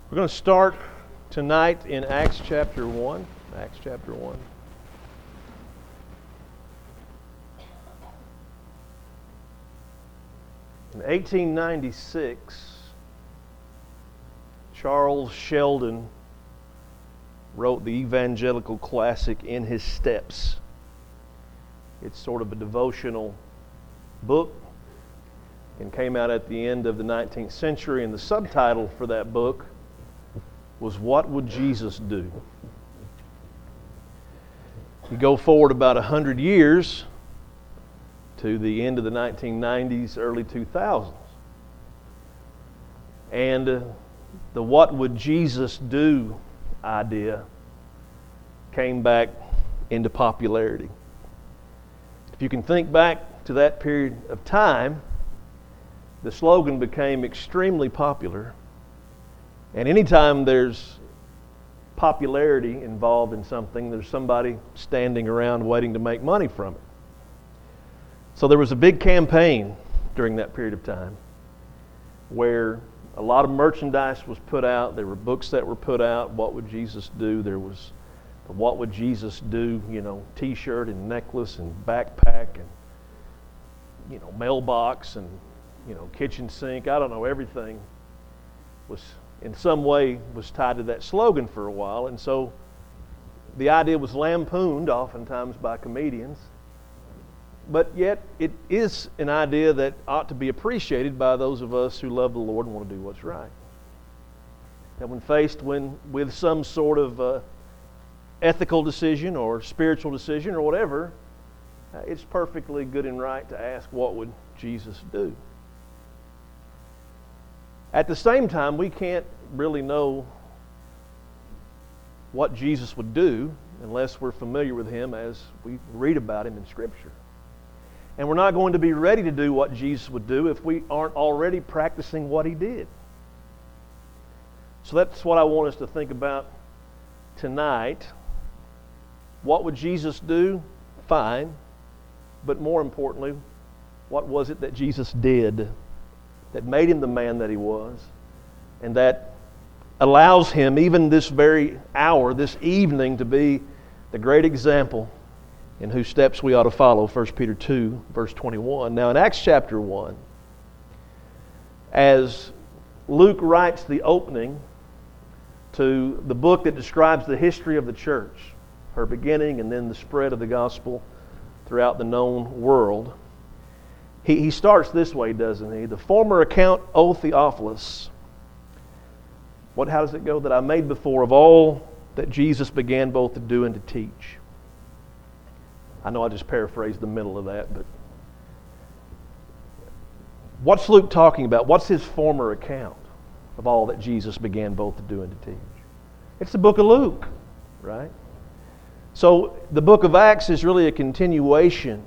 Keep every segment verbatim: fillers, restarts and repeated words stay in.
We're going to start tonight in Acts chapter one. Acts chapter one. In eighteen ninety-six, Charles Sheldon wrote the evangelical classic In His Steps. It's sort of a devotional book and came out at the end of the nineteenth century, and the subtitle for that book was What Would Jesus Do? You go forward about a hundred years to the end of the nineteen nineties, early two thousands. And uh, the what would Jesus do idea came back into popularity. If you can think back to that period of time, the slogan became extremely popular. And anytime there's popularity involved in something, there's somebody standing around waiting to make money from it. So there was a big campaign during that period of time where a lot of merchandise was put out. There were books that were put out. What would Jesus do? There was the What Would Jesus Do, you know, T-shirt and necklace and backpack and, you know, mailbox and, you know, kitchen sink. I don't know, everything was in some way was tied to that slogan for a while. And so the idea was lampooned oftentimes by comedians. But yet it is an idea that ought to be appreciated by those of us who love the Lord and want to do what's right. That when faced when, with some sort of uh, ethical decision or spiritual decision or whatever, uh, it's perfectly good and right to ask, what would Jesus do? At the same time, we can't really know what Jesus would do unless we're familiar with Him as we read about Him in Scripture. And we're not going to be ready to do what Jesus would do if we aren't already practicing what He did. So that's what I want us to think about tonight. What would Jesus do? Fine. But more importantly, what was it that Jesus did that made Him the man that He was, and that allows Him, even this very hour, this evening, to be the great example in whose steps we ought to follow? First Peter two, verse twenty-one. Now in Acts chapter one, as Luke writes the opening to the book that describes the history of the church, her beginning and then the spread of the gospel throughout the known world, he, he starts this way, doesn't he? The former account, O Theophilus. What, how does it go? That I made before of all that Jesus began both to do and to teach. I know I just paraphrased the middle of that, but what's Luke talking about? What's his former account of all that Jesus began both to do and to teach? It's the book of Luke, right? So the book of Acts is really a continuation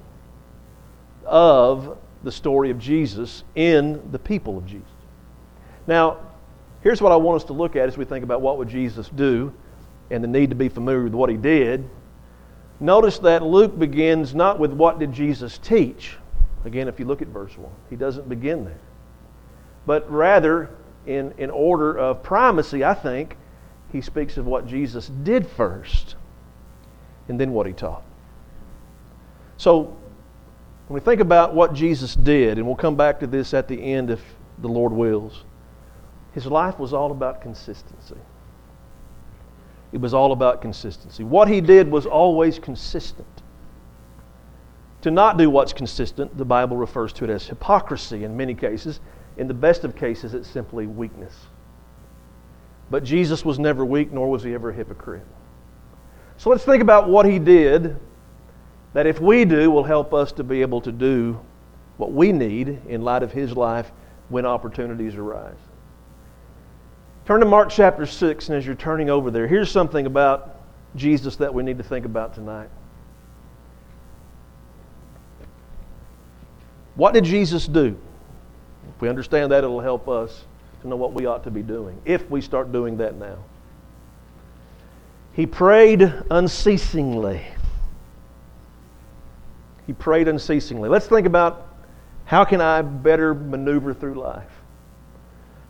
of the story of Jesus in the people of Jesus. Now, here's what I want us to look at as we think about what would Jesus do and the need to be familiar with what He did. Notice that Luke begins not with what did Jesus teach. Again, if you look at verse one, he doesn't begin there. But rather, in, in order of primacy, I think, he speaks of what Jesus did first, and then what He taught. So, when we think about what Jesus did, and we'll come back to this at the end if the Lord wills, His life was all about consistency. It was all about consistency. What He did was always consistent. To not do what's consistent, the Bible refers to it as hypocrisy in many cases. In the best of cases, it's simply weakness. But Jesus was never weak, nor was He ever a hypocrite. So let's think about what He did that if we do will help us to be able to do what we need in light of His life when opportunities arise. Turn to Mark chapter six, and as you're turning over there, here's something about Jesus that we need to think about tonight. What did Jesus do? If we understand that, it'll help us to know what we ought to be doing, if we start doing that now. He prayed unceasingly. He prayed unceasingly. Let's think about, how can I better maneuver through life?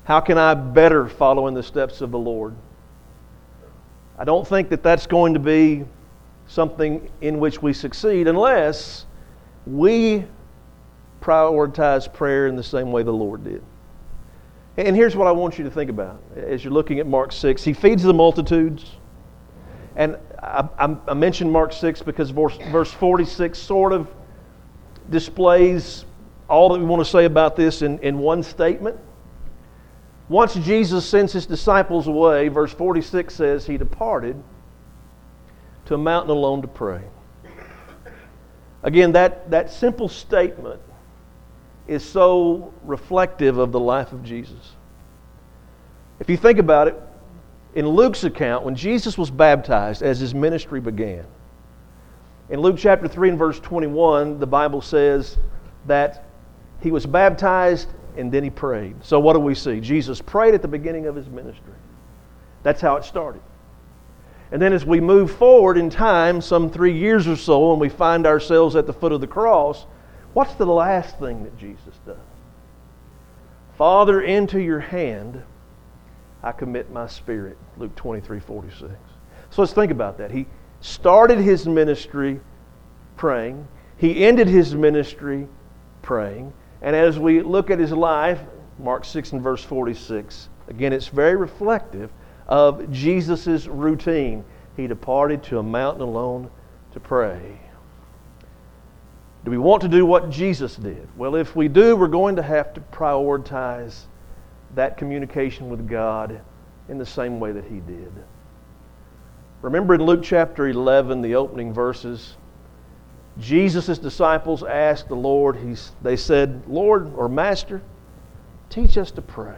How can I better follow in the steps of the Lord? I don't think that that's going to be something in which we succeed unless we prioritize prayer in the same way the Lord did. And here's what I want you to think about as you're looking at Mark six. He feeds the multitudes. And I, I, I mentioned Mark six because verse, verse forty-six sort of displays all that we want to say about this in, in one statement. Once Jesus sends His disciples away, verse forty-six says, He departed to a mountain alone to pray. Again, that, that simple statement is so reflective of the life of Jesus. If you think about it, in Luke's account, when Jesus was baptized as His ministry began, in Luke chapter three and verse twenty-one, the Bible says that He was baptized and then He prayed. So what do we see? Jesus prayed at the beginning of His ministry. That's how it started. And then as we move forward in time, some three years or so, and we find ourselves at the foot of the cross, what's the last thing that Jesus does? Father, into your hand I commit my spirit. Luke twenty-three forty-six. So let's think about that. He started His ministry praying. He ended His ministry praying. And as we look at His life, Mark six and verse forty-six, again, it's very reflective of Jesus' routine. He departed to a mountain alone to pray. Do we want to do what Jesus did? Well, if we do, we're going to have to prioritize that communication with God in the same way that He did. Remember in Luke chapter eleven, the opening verses, Jesus' disciples asked the Lord, he's, they said, Lord or Master, teach us to pray.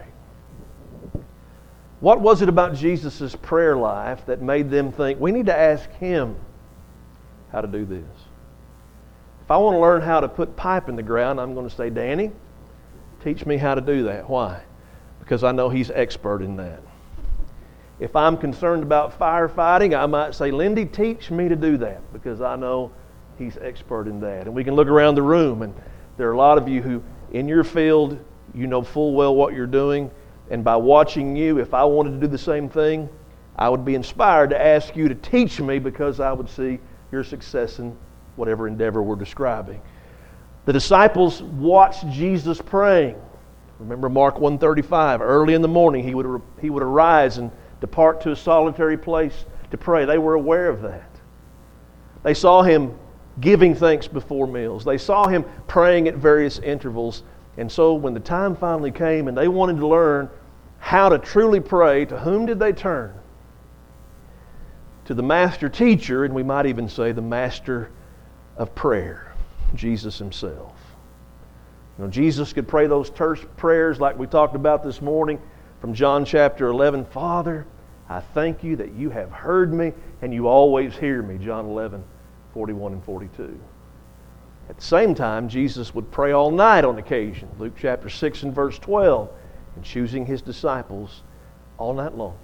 What was it about Jesus' prayer life that made them think, we need to ask Him how to do this? If I want to learn how to put pipe in the ground, I'm going to say, Danny, teach me how to do that. Why? Because I know He's expert in that. If I'm concerned about firefighting, I might say, Lindy, teach me to do that, because I know He's expert in that. And we can look around the room, and there are a lot of you who, in your field, you know full well what you're doing. And by watching you, if I wanted to do the same thing, I would be inspired to ask you to teach me, because I would see your success in whatever endeavor we're describing. The disciples watched Jesus praying. Remember Mark one thirty-five, early in the morning he would, he would arise and depart to a solitary place to pray. They were aware of that. They saw Him giving thanks before meals. They saw Him praying at various intervals. And so when the time finally came and they wanted to learn how to truly pray, to whom did they turn? To the master teacher, and we might even say the master of prayer, Jesus Himself. You know, Jesus could pray those terse prayers like we talked about this morning from John chapter eleven. Father, I thank You that You have heard me and You always hear me. John eleven, forty-one and forty-two. At the same time, Jesus would pray all night on occasion. Luke chapter six and verse twelve. And choosing His disciples all night long.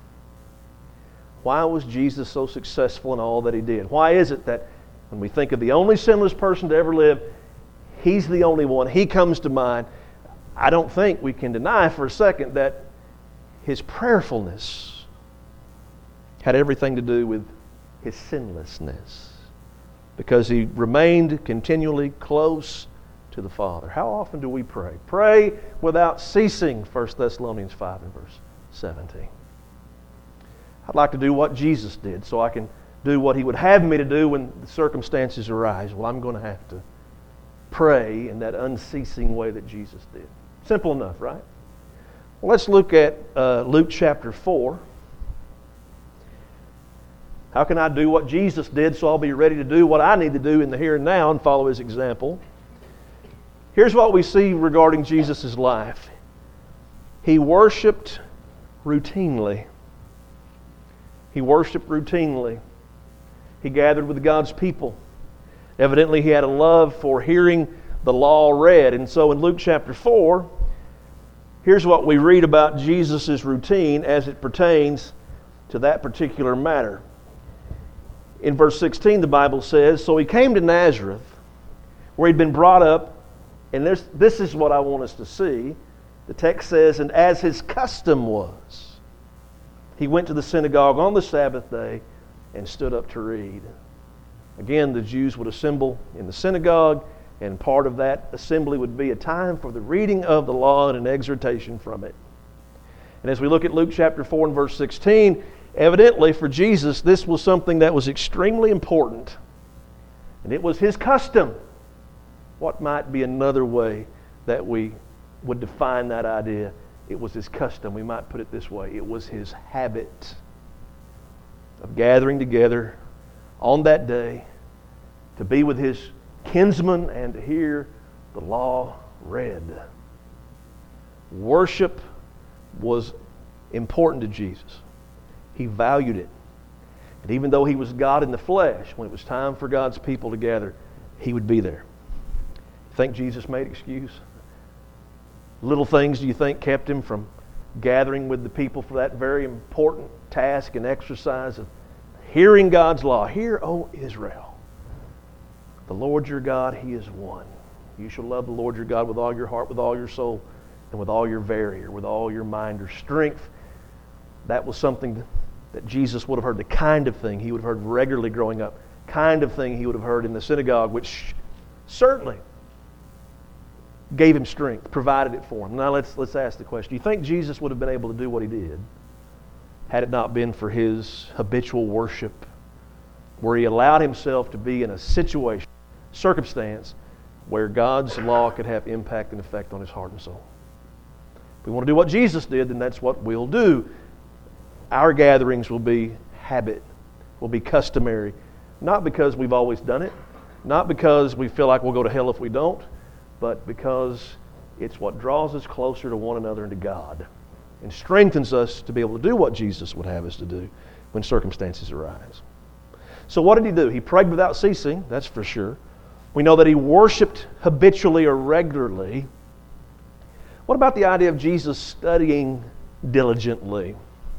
Why was Jesus so successful in all that He did? Why is it that when we think of the only sinless person to ever live, He's the only one, He comes to mind? I don't think we can deny for a second that His prayerfulness had everything to do with His sinlessness, because He remained continually close to the Father. How often do we pray? Pray without ceasing, First Thessalonians five and verse seventeen. I'd like to do what Jesus did so I can do what He would have me to do when the circumstances arise. Well, I'm going to have to pray in that unceasing way that Jesus did. Simple enough, right? Well, let's look at uh, Luke chapter four. How can I do what Jesus did so I'll be ready to do what I need to do in the here and now and follow His example? Here's what we see regarding Jesus' life. He worshiped routinely. He worshiped routinely. He gathered with God's people. Evidently, He had a love for hearing the law read. And so in Luke chapter four, here's what we read about Jesus' routine as it pertains to that particular matter. In verse sixteen, the Bible says, so He came to Nazareth, where He'd been brought up. And this, this is what I want us to see, The text says, and as his custom was, he went to the synagogue on the Sabbath day and stood up to read. Again, the Jews would assemble in the synagogue, and part of that assembly would be a time for the reading of the law and an exhortation from it. And as we look at Luke chapter four and verse sixteen, evidently for Jesus, this was something that was extremely important. And it was his custom. What might be another way that we would define that idea? It was his custom. We might put it this way. It was his habit of gathering together on that day to be with his kinsmen and to hear the law read. Worship was important to Jesus. He valued it. And even though he was God in the flesh, when it was time for God's people to gather, he would be there. You think Jesus made excuse? Little things do you think kept him from gathering with the people for that very important task and exercise of hearing God's law? Hear, O Israel, the Lord your God, He is one. You shall love the Lord your God with all your heart, with all your soul, and with all your very, or with all your mind or strength. That was something that Jesus would have heard, the kind of thing he would have heard regularly growing up, kind of thing he would have heard in the synagogue, which certainly gave him strength, provided it for him. Now let's let's ask the question. Do you think Jesus would have been able to do what he did had it not been for his habitual worship, where he allowed himself to be in a situation, circumstance, where God's law could have impact and effect on his heart and soul? If we want to do what Jesus did, then that's what we'll do. Our gatherings will be habit, will be customary, not because we've always done it, not because we feel like we'll go to hell if we don't, but because it's what draws us closer to one another and to God and strengthens us to be able to do what Jesus would have us to do when circumstances arise. So what did he do? He prayed without ceasing, that's for sure. We know that he worshiped habitually or regularly. What about the idea of Jesus studying diligently?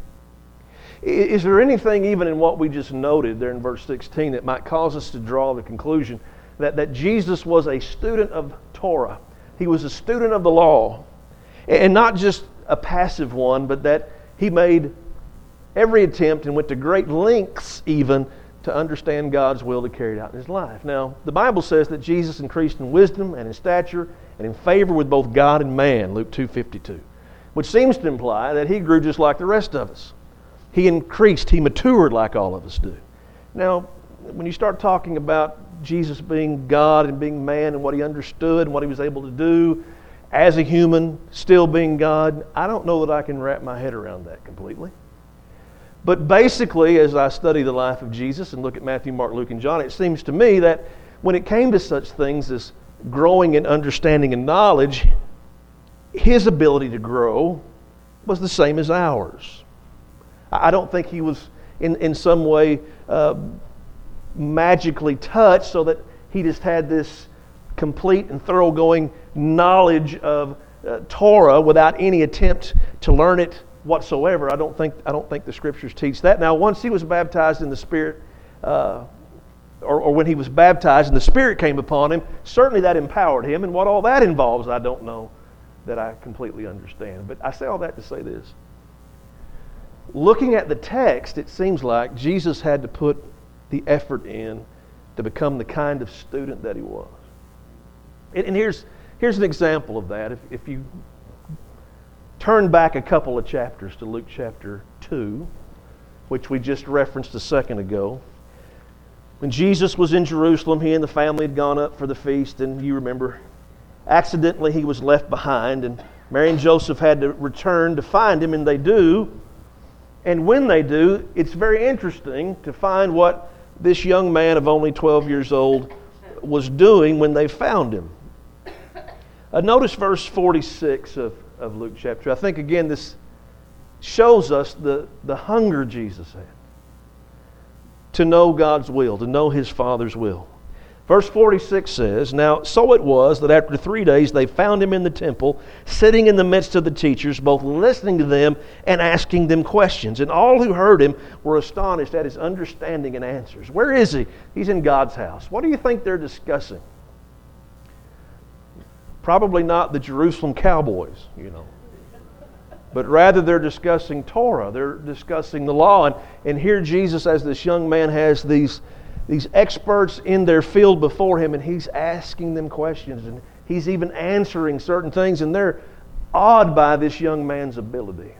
Is there anything even in what we just noted there in verse sixteen that might cause us to draw the conclusion that, that Jesus was a student of Torah? He was a student of the law. And not just a passive one, but that he made every attempt and went to great lengths even to understand God's will to carry it out in his life. Now, the Bible says that Jesus increased in wisdom and in stature and in favor with both God and man, Luke two fifty-two, which seems to imply that he grew just like the rest of us. He increased, he matured like all of us do. Now, when you start talking about Jesus being God and being man and what he understood and what he was able to do as a human, still being God, I don't know that I can wrap my head around that completely. But basically, as I study the life of Jesus and look at Matthew, Mark, Luke, and John, it seems to me that when it came to such things as growing in understanding and knowledge, his ability to grow was the same as ours. I don't think he was in, in some way uh, magically touched so that he just had this complete and thoroughgoing knowledge of uh, Torah without any attempt to learn it whatsoever. I don't think I don't think the Scriptures teach that. Now, once he was baptized in the Spirit, uh, or, or when he was baptized and the Spirit came upon him, certainly that empowered him. And what all that involves, I don't know that I completely understand. But I say all that to say this. Looking at the text, it seems like Jesus had to put the effort in to become the kind of student that he was. And, and here's, here's an example of that. If, if you turn back a couple of chapters to Luke chapter two, which we just referenced a second ago. When Jesus was in Jerusalem, he and the family had gone up for the feast, and you remember, accidentally he was left behind, and Mary and Joseph had to return to find him, and they do. And when they do, it's very interesting to find what this young man of only twelve years old was doing when they found him. Uh, notice verse forty-six of, of Luke chapter two. I think, again, this shows us the, the hunger Jesus had to know God's will, to know his Father's will. Verse forty-six says, "Now so it was that after three days they found him in the temple, sitting in the midst of the teachers, both listening to them and asking them questions. And all who heard him were astonished at his understanding and answers." Where is he? He's in God's house. What do you think they're discussing? Probably not the Jerusalem Cowboys, you know. But rather they're discussing Torah. They're discussing the law. And, and here Jesus, as this young man, has these, these experts in their field before him, and he's asking them questions. And he's even answering certain things, and they're awed by this young man's ability.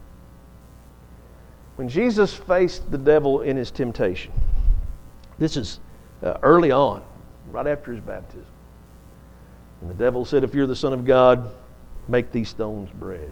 When Jesus faced the devil in his temptation, this is uh, early on, right after his baptism. And the devil said, if you're the Son of God, make these stones bread.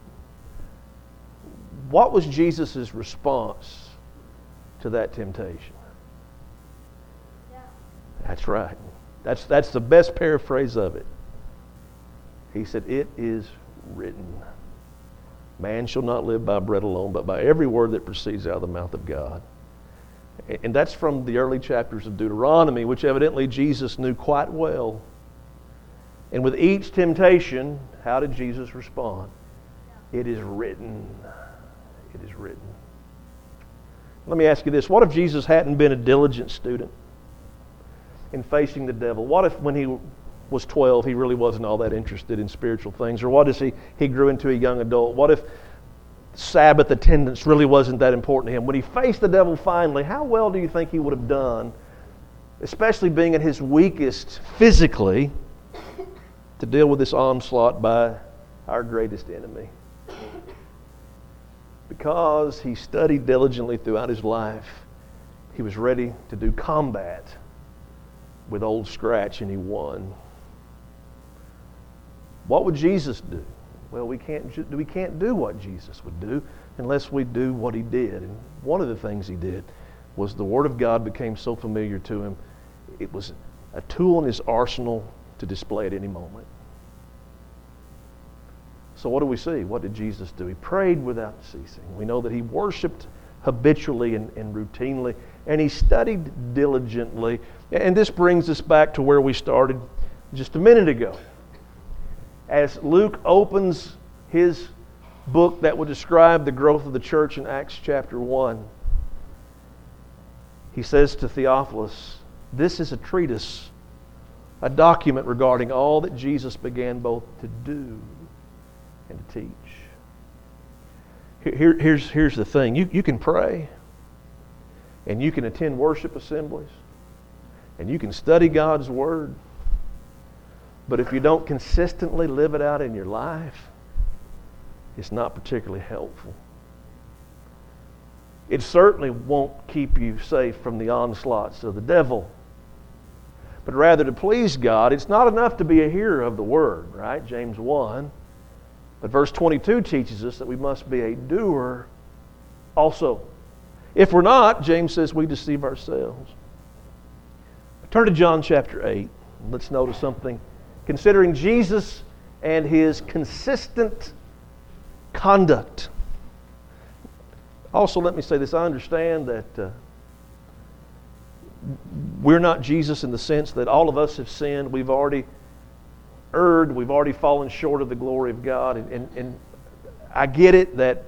What was Jesus' response to that temptation? Yeah. That's right. That's, that's the best paraphrase of it. He said, it is written. Man shall not live by bread alone, but by every word that proceeds out of the mouth of God. And that's from the early chapters of Deuteronomy, which evidently Jesus knew quite well. And with each temptation, how did Jesus respond? It is written. It is written. Let me ask you this. What if Jesus hadn't been a diligent student in facing the devil? What if when he was twelve, he really wasn't all that interested in spiritual things? Or what if he, he grew into a young adult? What if Sabbath attendance really wasn't that important to him? When he faced the devil finally, how well do you think he would have done, especially being at his weakest physically, to deal with this onslaught by our greatest enemy? Because he studied diligently throughout his life, he was ready to do combat with Old Scratch, and he won. What would Jesus do? Well, we can't, we can't do what Jesus would do unless we do what he did. And one of the things he did was the Word of God became so familiar to him, it was a tool in his arsenal to display at any moment. So what do we see? What did Jesus do? He prayed without ceasing. We know that he worshiped habitually and, and routinely, and he studied diligently. And this brings us back to where we started just a minute ago. As Luke opens his book that will describe the growth of the church in Acts chapter one, he says to Theophilus, this is a treatise, a document regarding all that Jesus began both to do and to teach. Here, here's, here's the thing. You, you can pray, and you can attend worship assemblies, and you can study God's Word, but if you don't consistently live it out in your life, it's not particularly helpful. It certainly won't keep you safe from the onslaughts of the devil. But rather, to please God, it's not enough to be a hearer of the Word, right? James one. But verse twenty-two teaches us that we must be a doer also. If we're not, James says we deceive ourselves. Turn to John chapter eight. Let's notice something. Considering Jesus and his consistent conduct. Also, let me say this. I understand that uh, we're not Jesus in the sense that all of us have sinned. We've already erred. We've already fallen short of the glory of God. And, and, and I get it that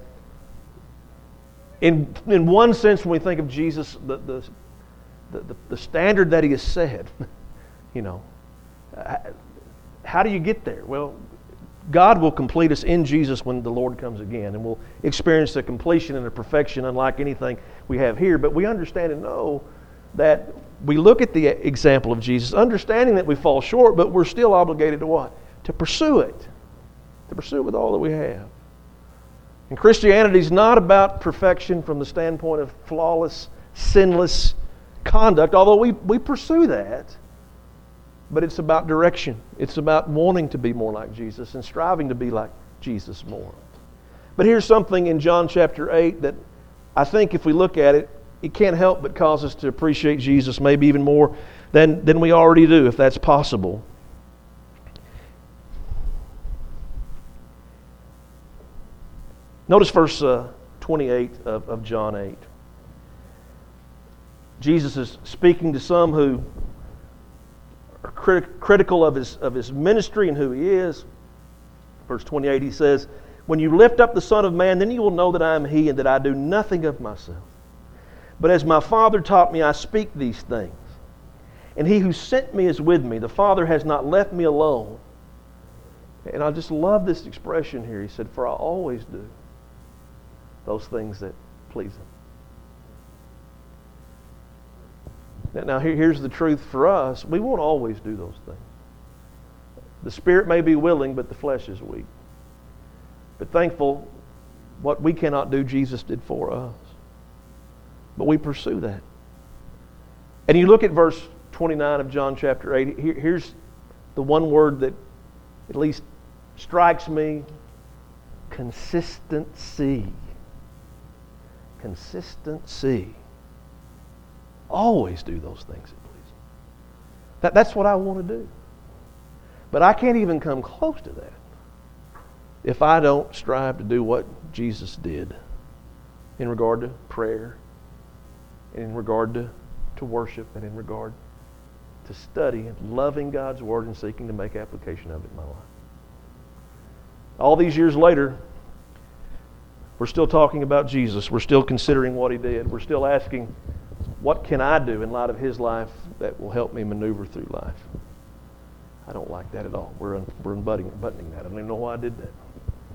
in, in one sense, when we think of Jesus, the, the, the, the standard that he has set, you know, how do you get there? Well, God will complete us in Jesus when the Lord comes again, and we'll experience the completion and the perfection unlike anything we have here. But we understand and know that we look at the example of Jesus, understanding that we fall short, but we're still obligated to what? To pursue it. To pursue it with all that we have. And Christianity is not about perfection from the standpoint of flawless, sinless conduct, although we, we pursue that. But it's about direction. It's about wanting to be more like Jesus and striving to be like Jesus more. But here's something in John chapter eight that I think if we look at it, it can't help but cause us to appreciate Jesus maybe even more than, than we already do, if that's possible. Notice verse uh, twenty-eight of, of John eight. Jesus is speaking to some who are crit- critical of his, of his ministry and who he is. Verse twenty-eight, he says, when you lift up the Son of Man, then you will know that I am he and that I do nothing of myself. But as my Father taught me, I speak these things. And he who sent me is with me. The Father has not left me alone, And I just love this expression here. He said, for I always do those things that please Him. Now, here's the truth for us. We won't always do those things. The spirit may be willing, but the flesh is weak. But thankful, what we cannot do, Jesus did for us. But we pursue that. And you look at verse twenty-nine of John chapter eight. Here, here's the one word that at least strikes me. Consistency. Consistency. Always do those things that please Him. That, that's what I want to do. But I can't even come close to that if I don't strive to do what Jesus did in regard to prayer, and in regard to, to worship, and in regard to study and loving God's Word and seeking to make application of it in my life. All these years later, we're still talking about Jesus. We're still considering what He did. We're still asking, what can I do in light of His life that will help me maneuver through life? I don't like that at all. We're, un, we're unbuttoning buttoning that. I don't even know why I did that.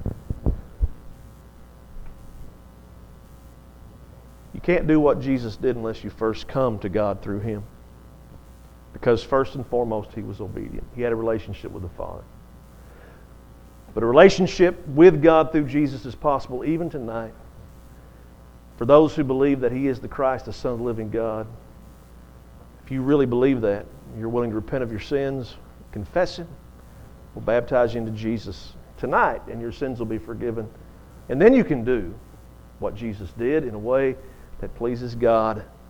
You can't do what Jesus did unless you first come to God through Him. Because first and foremost, He was obedient. He had a relationship with the Father. But a relationship with God through Jesus is possible even tonight. For those who believe that He is the Christ, the Son of the living God, if you really believe that, you're willing to repent of your sins, confess Him, we'll baptize you into Jesus tonight, and your sins will be forgiven. And then you can do what Jesus did in a way that pleases God